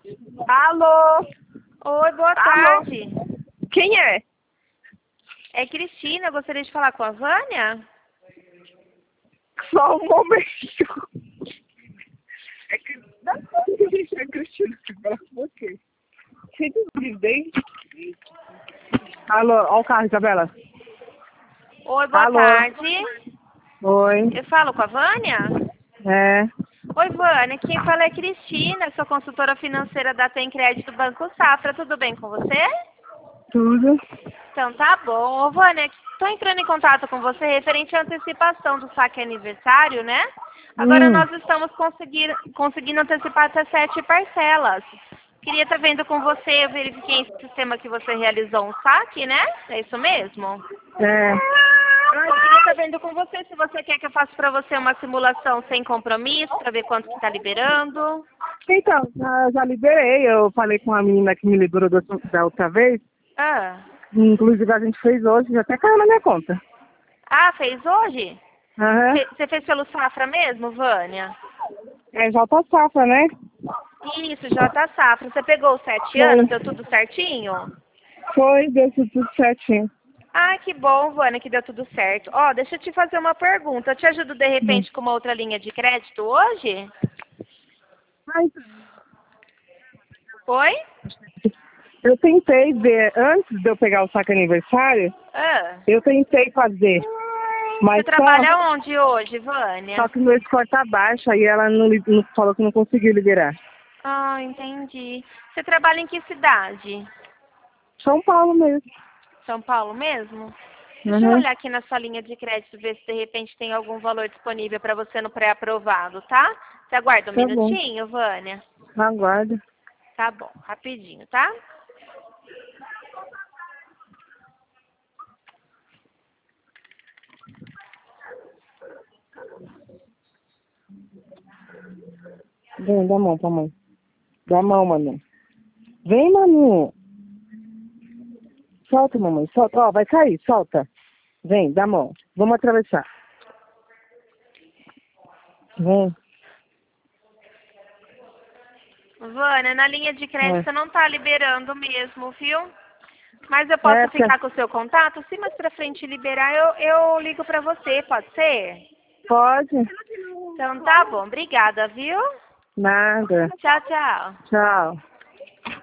Alô? Oi, boa Alô? tarde. Quem é? É Cristina, gostaria de falar com a Vânia? Só um momento. É que... É Cristina que fala com você. Você desligou? Alô, ó o carro, Isabela. Oi, boa Alô? tarde. Oi. Eu falo com a Vânia? É, Oi, Vânia. Quem fala é Cristina, sou consultora financeira da Tem Crédito Banco Safra. Tudo bem com você? tudo. Então tá bom. Ô, Vânia, estou entrando em contato com você referente à antecipação do saque aniversário, né? Agora Hum, nós estamos conseguindo antecipar até 7 parcelas. Queria estar vendo com você, eu verifiquei em sistema que você realizou um saque, né? É isso mesmo? é. Eu queria estar vendo com você se você quer que eu faça para você uma simulação sem compromisso, para ver quanto que está liberando. Então, já liberei. Eu falei com a menina que me liberou da outra vez. Ah, Inclusive a gente fez hoje, já até caiu na minha conta. fez hoje? Aham. Você fez pelo Safra mesmo, Vânia? É J Safra, né? Isso, J Safra. Você pegou os 7 Foi. anos, deu tudo certinho? Foi, deu tudo certinho. Ah, que bom, Vânia, que deu tudo certo. Ó, deixa eu te fazer uma pergunta. Eu te ajudo de Hum. repente com uma outra linha de crédito hoje? Ai, Oi? eu tentei ver, antes de eu pegar o saque aniversário, Ah. eu tentei fazer, Você mas trabalha onde hoje, só Vânia? que meu score tá baixo, aí ela não falou que não conseguiu liberar. Ah, entendi. Você trabalha em que cidade? São Paulo mesmo. São Paulo mesmo? Deixa eu Uhum. olhar aqui na sua linha de crédito, ver se de repente tem algum valor disponível para você no pré-aprovado, tá? Você aguarda um Tá bom, minutinho, Vânia? aguardo. Tá bom, rapidinho, tá? Vem, dá a mão pra mãe. Dá a mão, Manu. Vem, Manu. Solta, mamãe, solta. Ó, vai cair, solta. Vem, dá a mão. Vamos atravessar. Vem. Vânia, na linha de crédito não tá liberando mesmo, viu? Mas eu É, posso porque... ficar com o seu contato? Se mais pra frente liberar, eu ligo pra você, pode ser? Pode. Então tá bom, obrigada, viu? Nada. Tchau, tchau. Tchau.